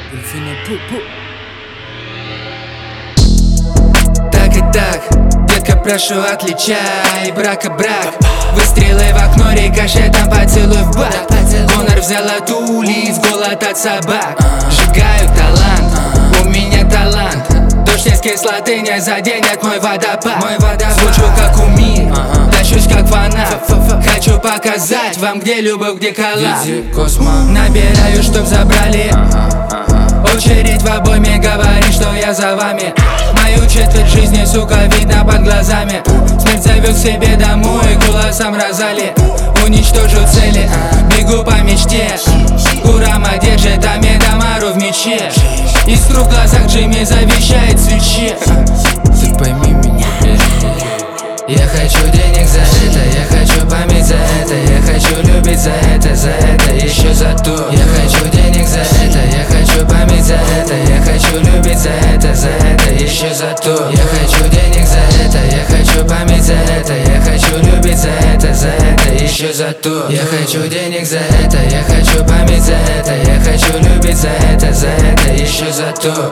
Так и так, детка, прошу, отличай брака брак. Выстрелы в окно, рикошетом поцелуй в бак. Гонор взял от улиц, голод от собак. Сжигаю талант, у меня талант. Дождь из кислоты не заденет мой водопад. Звучу как умир, тащусь как фанат. Хочу показать вам, где любовь, где коллаб. Набираю, чтоб забрали. Очередь в обойме, говорит, что я за вами. Мою четверть жизни, сука, видно под глазами. Смерть зовет к себе домой, голосом Розали. Уничтожу цели, бегу по мечте. Курама держит Амедамару в мече. Искру в глазах Джимми завещает свече. Ты пойми меня. Я хочу денег за это, я хочу память за это, я хочу любить за это, еще за то. Я хочу денег за это, я хочу память за это, я хочу любить за это, еще за то. Я хочу денег за это, я хочу память за это, я хочу любить за это, еще за то. Я хочу денег за это, я хочу память за это, я хочу любить за это, еще за то.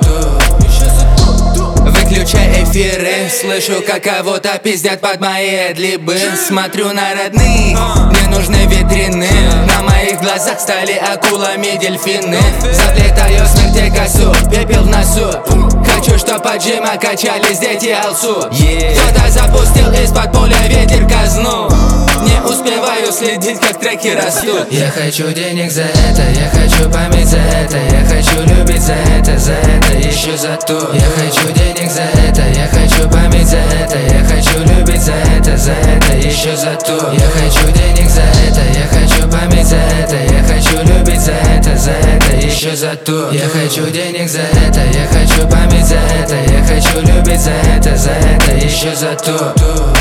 Выключай эфиры, слышу, как кого-то пиздят под мои эдлибы. Смотрю на родных, мне нужны витрины. На моих глазах стали акулами дельфины. Заплетаю смерти косу, пепел в носу. Хочу, чтоб от Джима качались дети алсу. Кто-то запустил из-под поля ветер казну. Не успеваю следить, как треки растут. Я хочу денег за это, я хочу память за это, я хочу любить за это, еще за то. Я хочу денег за это, я хочу память за это, я хочу любить за это, еще за то. Я хочу денег за это, я хочу память за это, я хочу любить за это, еще за то. Я хочу денег за это, я хочу память за это, я хочу любить за это, еще за то.